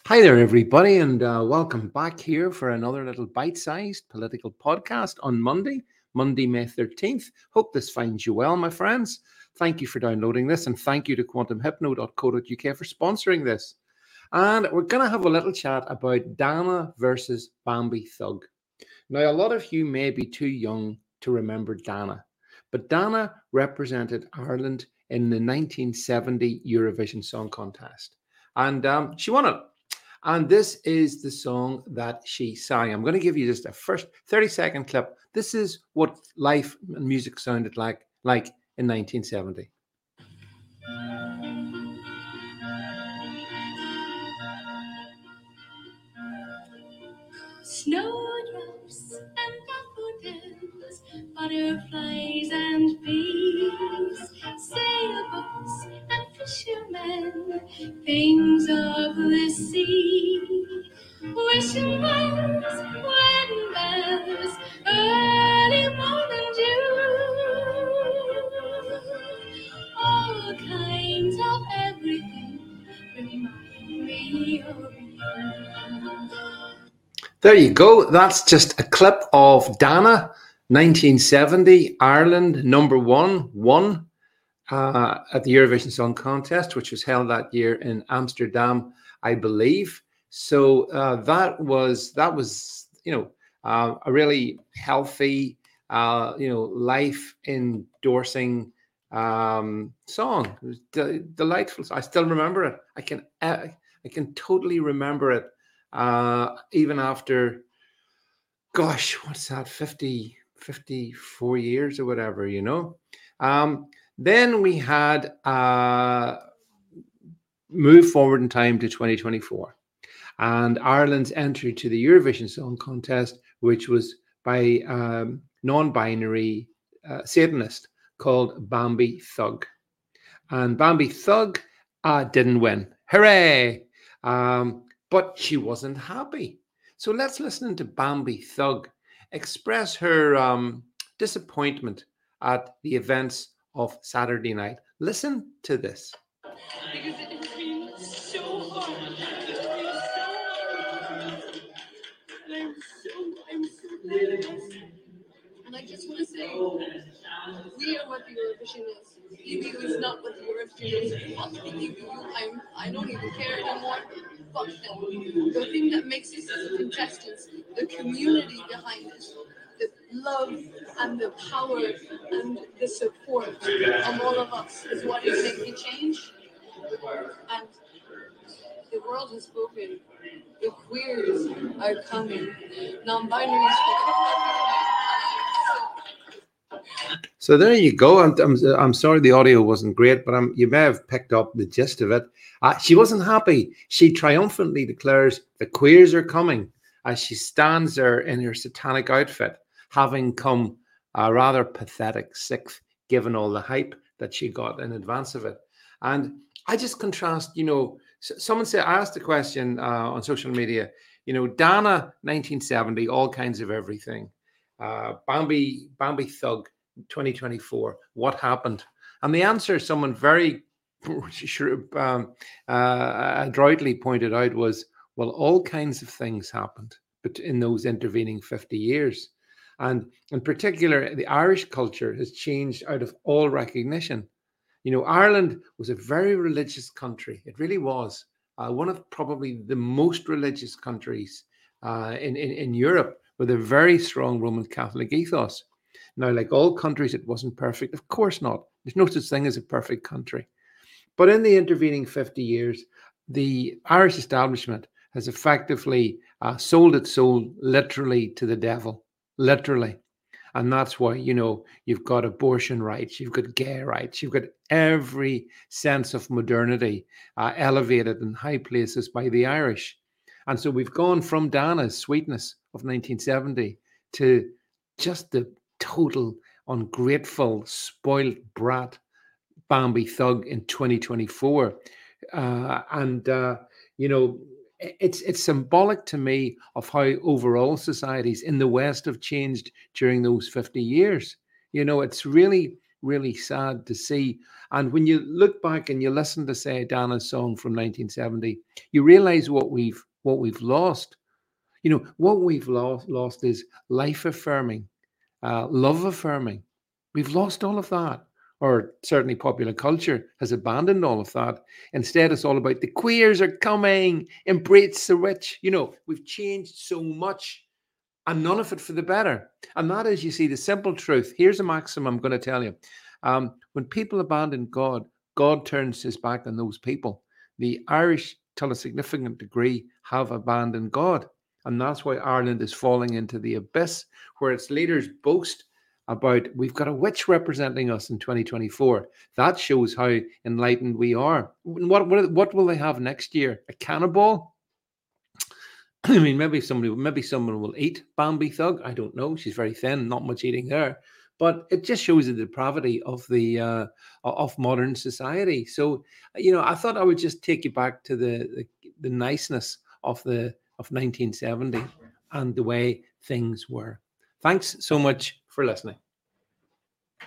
Hi there, everybody, and welcome back here for another little bite-sized political podcast on Monday, May 13th. Hope this finds you well, my friends. Thank you for downloading this, and thank you to quantumhypno.co.uk for sponsoring this. And we're going to have a little chat about Dana versus Bambi Thug. Now, a lot of you may be too young to remember Dana, but Dana represented Ireland in the 1970 Eurovision Song Contest, and she won it. And this is the song that she sang. I'm going to give you just a first 30-second clip. This is what life and music sounded like in 1970. Snowdrops and daffodils, butterflies and bees, sailboats and fishermen, things of the sea. Wishing wells, wedding bells, early morning dew, all kinds of everything remind me of you. There you go. That's just a clip of Dana, 1970, Ireland won at the Eurovision Song Contest, which was held that year in Amsterdam, I believe. So that was a really healthy life endorsing song. It was delightful. I still remember it. I can totally remember it. Even after, gosh, what's that, 54 years or whatever, Then we had move forward in time to 2024 and Ireland's entry to the Eurovision Song Contest, which was by non-binary Satanist called Bambi Thug. And Bambi Thug didn't win. Hooray! But she wasn't happy. So let's listen to Bambi Thug express her disappointment at the events of Saturday night. Listen to this. Because it has been so hard. It has been so hard. And I'm so nervous. And I just want to say, we are what the Eurovision is. EBU is not what the Eurovision is. Fuck the EBU. I don't even care anymore. Fuck them. The thing that makes us as contestants, the community behind it, the love and the power and the support of all of us is what is making change. And the world has spoken. The queers are coming. Non-binaries So there you go. I'm sorry the audio wasn't great, but you may have picked up the gist of it. She wasn't happy. She triumphantly declares the queers are coming as she stands there in her satanic outfit, having come rather pathetic sixth, given all the hype that she got in advance of it. And I just contrast, someone said, I asked the question on social media, Dana, 1970, all kinds of everything. Bambi Thug, 2024, what happened? And the answer someone very adroitly pointed out was, well, all kinds of things happened but in those intervening 50 years. And in particular, the Irish culture has changed out of all recognition. Ireland was a very religious country. It really was. One of probably the most religious countries in Europe, with a very strong Roman Catholic ethos. Now, like all countries, it wasn't perfect. Of course not. There's no such thing as a perfect country. But in the intervening 50 years, the Irish establishment has effectively sold its soul literally to the devil, literally. And that's why, you've got abortion rights, you've got gay rights, you've got every sense of modernity elevated in high places by the Irish. And so we've gone from Dana's sweetness of 1970 to just the total ungrateful, spoiled brat Bambi Thug in 2024. It's symbolic to me of how overall societies in the West have changed during those 50 years. It's really really sad to see. And when you look back and you listen to, say, Dana's song from 1970, you realize what we've lost. You know, what we've lost is life affirming, love affirming. We've lost all of that. Or certainly popular culture has abandoned all of that. Instead, it's all about the queers are coming, embrace the rich. You know, we've changed so much and none of it for the better. And that is, you see, the simple truth. Here's a maxim I'm going to tell you. When people abandon God, God turns his back on those people. The Irish, to a significant degree, have abandoned God. And that's why Ireland is falling into the abyss where its leaders boast about we've got a witch representing us in 2024. That shows how enlightened we are. What will they have next year? A cannibal? I mean, maybe someone will eat Bambi Thug. I don't know. She's very thin, not much eating there. But it just shows the depravity of the of modern society. So, you know, I thought I would just take you back to the niceness of 1970 and the way things were. Thanks so much for listening.